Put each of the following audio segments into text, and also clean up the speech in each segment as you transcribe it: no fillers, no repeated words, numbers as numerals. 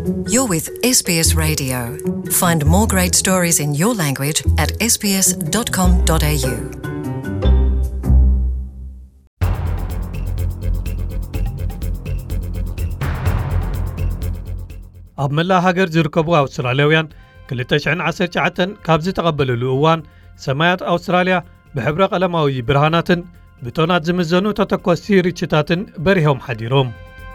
You're with SBS Radio. Find more great stories in your language at sbs.com.au. ኣብ መላእ ሃገር ዝርከቡ ኣውስትራልያውያን 2019 ካብዚ ተቐበለሉ እዋን ሰማያት ኣውስትራልያ ብሕብረ ቀለማዊ ብርሃናትን ብቶናት ዝምዘኑ ተተኮስቲ ርችታትን በሪሆም ሓዲሮም።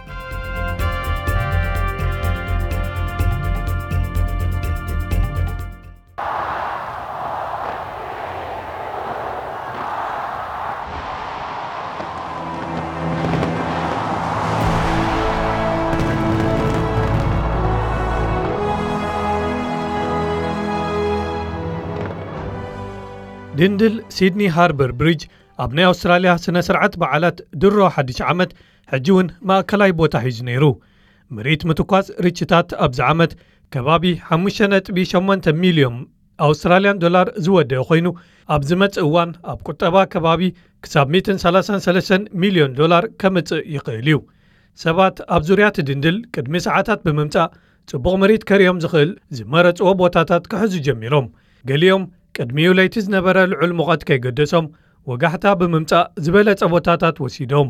ድንድል ሲድኒ ሃርበር ብሪጅ ኣብ ናይ ኣውስትራልያ ስነ ስርዓት በዓላት ድሮ ሓድሽ ዓመት ሕጂውን ማእከላይ ቦታ ሒዙ ነይሩ። ምርኢት ምትኳስ ርችታት ኣብዚ ዓመት ከባቢ 5.8 ሚልዮን ኣውስትራልያን ዶላር ዝወደአ ኮይኑ ኣብ ዝመጽእ እዋን ኣብ ቁጠባ ከባቢ ክሳብ 133 ሚልዮን ዶላር ከምጽእ ይኽእል እዩ። ሰባት ኣብ ዙርያት ድንድል ቅድሚ ሰዓታት ብምምጻእ ጽቡቕ ምርኢት ከርዮም ዝኽእል ዝመረጽዎ ቦታታት ክሕዙ ጀሚሮም። ገሊኦም ቅድሚኡ ለይቲ ዝነበረ ልዑል ሙቐት ከይገደሶም ወጋሕታ ብምምጻእ ዝበለጸ ቦታታት ወሲዶም።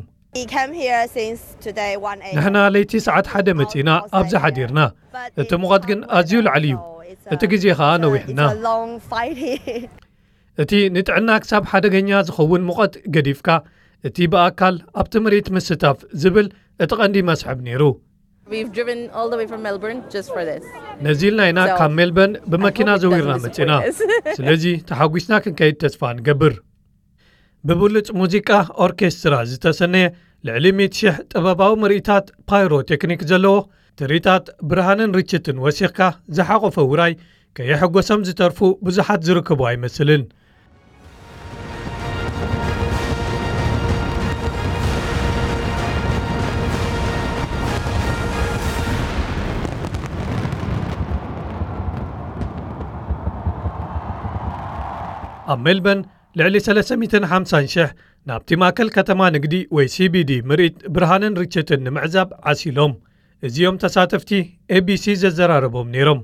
ንሕና ለይቲ ሰዓት 1 መጺና ኣብዚ ሓዲርና። እቲ ሙቐት ግን ኣዝዩ ልዕሊ እዩ። እቲ ግዜ ኸኣ ነዊሕና። እቲ ንጥዕና ክሳብ ሓደገኛ ዝኸውን ሙቐት ገዲፍካ እቲ ብኣካል ኣብቲ ምርኢት ምስታፍ ዝብል እቲ ቀንዲ መስሕብ ነይሩ። ነዚ ኢልና ኢና ካብ ሜልበርን ብመኪና ዘዊርና መጺና። ስለዚ ተሓጒስና ክንከይድ ተስፋ ንገብር። ብብሉጽ ሙዚቃ ኦርኬስትራ ዝተሰነየ ልዕሊ 100,000 ጥበባዊ ምርኢታት ፓይሮ ቴክኒክ ዘለዎ ትርኢታት ብርሃንን ርችትን ወሲኽካ ዝሓቖፈ ውራይ ከየሕጐሶም ዝተርፉ ብዙሓት ዝርከቡ ኣይመስልን። ኣብ ሜልበርን ልዕሊ 350,000 ናብቲ ማእከል ከተማ ንግዲ ወይ CBD ምርኢት ብርሃንን ርችትን ንምዕዛብ ዓሲሎም። እዚኦም ተሳተፍቲ ABC ዘዘራረቦም ነይሮም።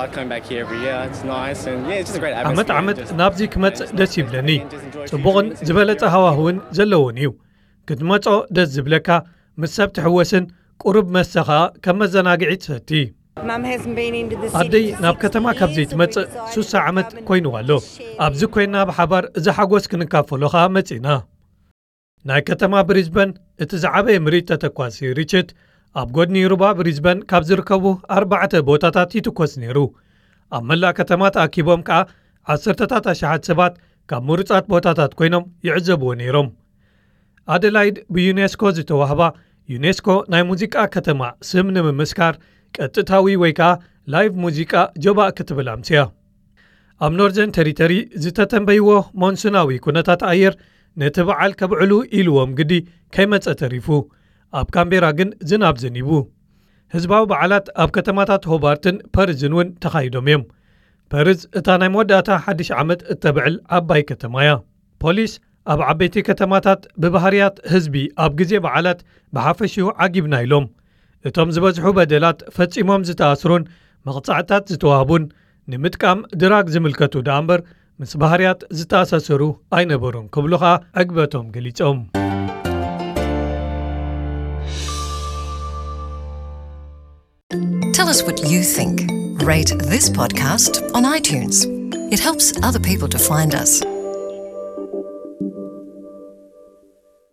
ዓመት ናብዚ ክመጽእ ደስ ይብለኒ። ጽቡቕን ዝበለጸ ሃዋህውን ዘለዎን እዩ። ክትመጾ ደስ ዝብለካ ምስ ሰብ ትሕወስን ቁሩብ መሰኻ ከም መዘናግዒት ሰቲ። ኣደይ ናብ ከተማ ካብ ዘይትመጽእ 3 ዓመት ኮይኑዋ ኣሎ። ኣብዚ ኮይና ብሓባር እዚ ሓጎስ ክንካፈሎኻ መጺና። ናይ ከተማ ብሪዝበን እቲ ዝዓበየ ምርኢት ተተኳሲ ርችት ኣብ ጎድኒ ሩባ ብሪዝበን ካብ ዝርከቡ 4 ቦታታት ይትኮስ ነይሩ። ኣብ መላእ ከተማ ተኣኪቦም ከዓ 10,000 ሰባት ካብ ምሩጻት ቦታታት ኮይኖም ይዕዘብዎ ነይሮም። ኣደላይድ ብዩኔስኮ ዝተዋህባ ዩኔስኮ ናይ ሙዚቃ ከተማ ስም ንምምስካር ቀጥታዊ ወይ ከዓ ላይቭ ሙዚቃ ጆባእ ክትብል ኣምስያ። ኣብ ኖርዘርን ቴሪተሪ ዝተተንበይዎ ሞንሱናዊ ኩነታት ኣየር ነቲ በዓል ከብዕሉ ኢልዎም ግዲ ከይመጸ ተሪፉ። ኣብ ካምቤራ ግን ዝናብ ዘኒቡ። ህዝባዊ በዓላት ኣብ ከተማታት ሆባርትን ፐርዝን እውን ተኻይዶም እዮም። ፐርዝ እታ ናይ መወዳእታ ሓድሽ ዓመት እተብዕል ዓባይ ከተማ እያ። ፖሊስ ኣብ ዓበይቲ ከተማታት ብባህርያት ህዝቢ ኣብ ግዜ በዓላት ብሓፈሽኡ ዓጊብና ኢሎም እቶም ዝበዝሑ በደላት ፈጺሞም ዝተኣስሩን መቕጻዕታት ዝተዋህቡን ንምጥቃም ድራግ ዝምልከቱ ዳ እምበር ምስ ባህርያት ዝተኣሳሰሩ ኣይነበሩን ክብሉ ኸኣ ዕግበቶም ገሊጾም። Tell us what you think. Rate this podcast on iTunes. It helps other people to find us.